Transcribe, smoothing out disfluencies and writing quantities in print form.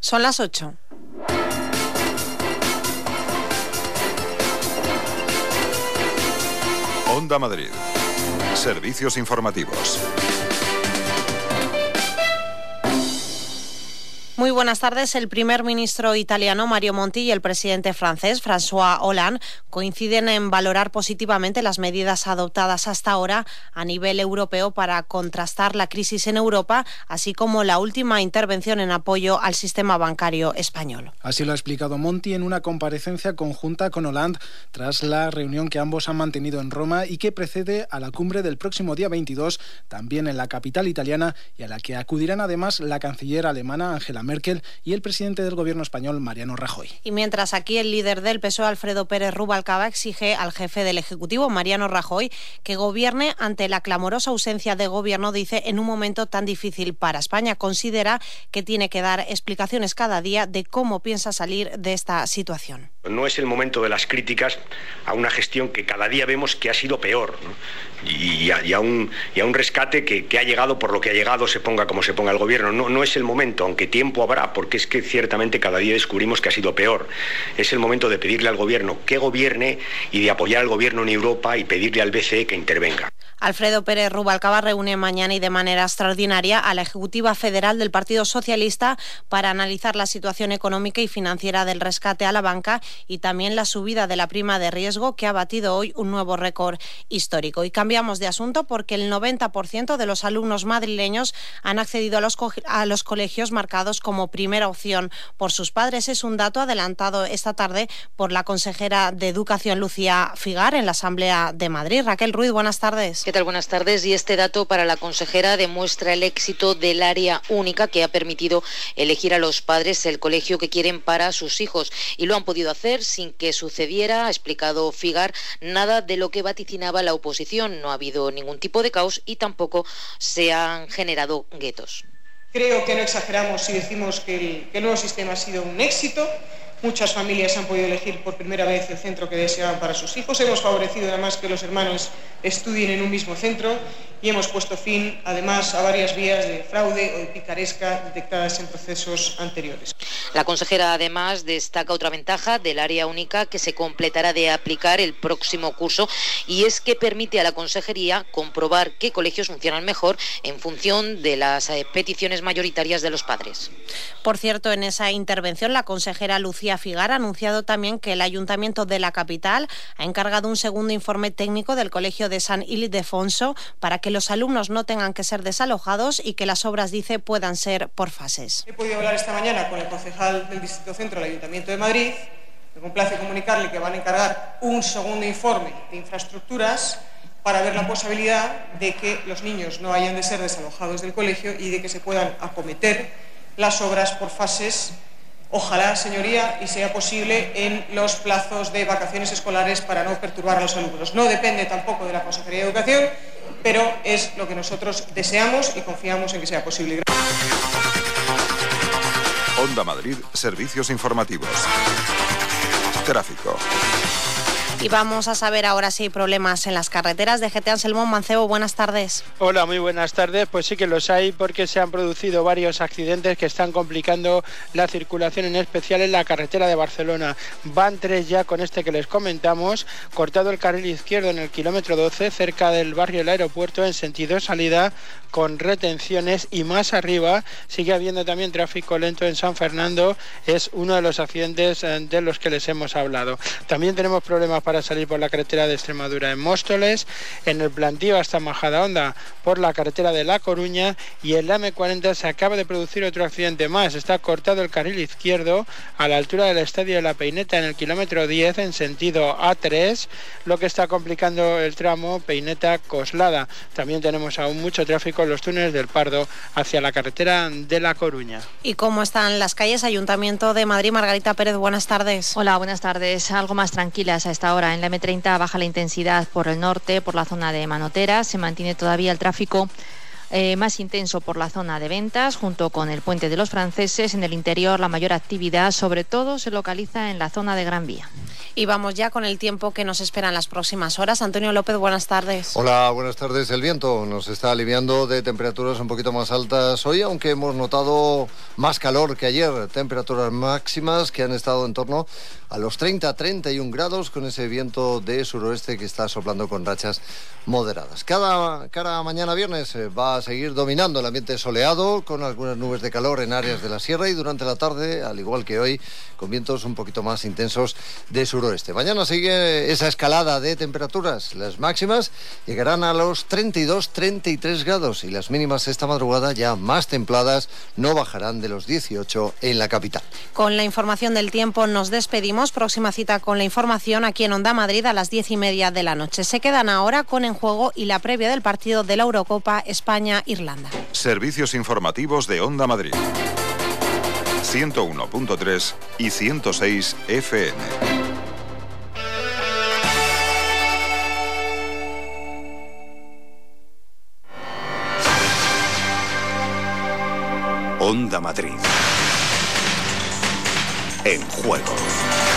Son las 8. Onda Madrid. Servicios informativos. Muy buenas tardes. El primer ministro italiano Mario Monti y el presidente francés François Hollande coinciden en valorar positivamente las medidas adoptadas hasta ahora a nivel europeo para contrastar la crisis en Europa, así como la última intervención en apoyo al sistema bancario español. Así lo ha explicado Monti en una comparecencia conjunta con Hollande tras la reunión que ambos han mantenido en Roma y que precede a la cumbre del próximo día 22, también en la capital italiana, y a la que acudirán además la canciller alemana Angela Merkel y el presidente del gobierno español Mariano Rajoy. Y mientras aquí el líder del PSOE, Alfredo Pérez Rubalcaba, exige al jefe del Ejecutivo, Mariano Rajoy, que gobierne ante la clamorosa ausencia de gobierno, dice, en un momento tan difícil para España. Considera que tiene que dar explicaciones cada día de cómo piensa salir de esta situación. No es el momento de las críticas a una gestión que cada día vemos que ha sido peor, ¿no? y a un rescate que ha llegado por lo que ha llegado, se ponga como se ponga el gobierno. No es el momento, aunque tiempo habrá, porque es que ciertamente cada día descubrimos que ha sido peor. Es el momento de pedirle al gobierno que gobierne y de apoyar al gobierno en Europa y pedirle al BCE que intervenga. Alfredo Pérez Rubalcaba reúne mañana y de manera extraordinaria a la Ejecutiva Federal del Partido Socialista para analizar la situación económica y financiera del rescate a la banca y también la subida de la prima de riesgo, que ha batido hoy un nuevo récord histórico. Y cambiamos de asunto porque el 90% de los alumnos madrileños han accedido a los colegios marcados como primera opción por sus padres. Es un dato adelantado esta tarde por la consejera de Educación, Lucía Figar, en la Asamblea de Madrid. Raquel Ruiz, buenas tardes. ¿Qué tal? Buenas tardes. Y este dato para la consejera demuestra el éxito del área única, que ha permitido elegir a los padres el colegio que quieren para sus hijos. Y lo han podido hacer sin que sucediera, ha explicado Figar, nada de lo que vaticinaba la oposición. No ha habido ningún tipo de caos y tampoco se han generado guetos. Creo que no exageramos si decimos que el nuevo sistema ha sido un éxito. Muchas familias han podido elegir por primera vez el centro que deseaban para sus hijos. Hemos favorecido además que los hermanos estudien en un mismo centro y hemos puesto fin además a varias vías de fraude o de picaresca detectadas en procesos anteriores. La consejera además destaca otra ventaja del área única que se completará de aplicar el próximo curso, y es que permite a la consejería comprobar qué colegios funcionan mejor en función de las peticiones mayoritarias de los padres. Por cierto, en esa intervención la consejera Lucía Figar ha anunciado también que el Ayuntamiento de la capital ha encargado un segundo informe técnico del Colegio de San Ildefonso para que los alumnos no tengan que ser desalojados y que las obras, dice, puedan ser por fases. He podido hablar esta mañana con el concejal del Distrito Centro del Ayuntamiento de Madrid. Me complace comunicarle que van a encargar un segundo informe de infraestructuras para ver la posibilidad de que los niños no hayan de ser desalojados del colegio y de que se puedan acometer las obras por fases. Ojalá, señoría, y sea posible en los plazos de vacaciones escolares para no perturbar a los alumnos. No depende tampoco de la Consejería de Educación, pero es lo que nosotros deseamos y confiamos en que sea posible. Onda Madrid, servicios informativos. Tráfico. Y vamos a saber ahora si hay problemas en las carreteras. DGT Anselmo Mancebo, buenas tardes. Hola, muy buenas tardes. Pues sí que los hay, porque se han producido varios accidentes que están complicando la circulación, en especial en la carretera de Barcelona. Van 3 ya con este que les comentamos. Cortado el carril izquierdo en el kilómetro 12, cerca del barrio del Aeropuerto, en sentido salida, con retenciones, y más arriba sigue habiendo también tráfico lento en San Fernando. Es uno de los accidentes de los que les hemos hablado. También tenemos problemas para salir por la carretera de Extremadura en Móstoles, en el Plantío hasta Majadahonda por la carretera de La Coruña, y en la M40 se acaba de producir otro accidente más. Está cortado el carril izquierdo a la altura del Estadio de la Peineta en el kilómetro 10 en sentido A3, lo que está complicando el tramo Peineta-Coslada. También tenemos aún mucho tráfico en los túneles del Pardo hacia la carretera de La Coruña. ¿Y cómo están las calles? Ayuntamiento de Madrid, Margarita Pérez, buenas tardes. Hola, buenas tardes. Algo más tranquilas a esta hora. En la M30 baja la intensidad por el norte, por la zona de Manotera. Se mantiene todavía el tráfico más intenso por la zona de Ventas, junto con el Puente de los Franceses. En el interior, la mayor actividad, sobre todo, se localiza en la zona de Gran Vía. Y vamos ya con el tiempo que nos espera en las próximas horas. Antonio López, buenas tardes. Hola, buenas tardes. El viento nos está aliviando de temperaturas un poquito más altas hoy, aunque hemos notado más calor que ayer. Temperaturas máximas que han estado en torno a los 30-31 grados con ese viento de suroeste que está soplando con rachas moderadas. Cada mañana viernes va a seguir dominando el ambiente soleado con algunas nubes de calor en áreas de la sierra y durante la tarde, al igual que hoy, con vientos un poquito más intensos de suroeste. Mañana sigue esa escalada de temperaturas. Las máximas llegarán a los 32-33 grados y las mínimas esta madrugada ya más templadas no bajarán de los 18 en la capital. Con la información del tiempo nos despedimos. Próxima cita con la información aquí en Onda Madrid a las 10:30 de la noche. Se quedan ahora con En Juego y la previa del partido de la Eurocopa España-Irlanda. Servicios informativos de Onda Madrid. 101.3 y 106 FM. Onda Madrid. En Juego.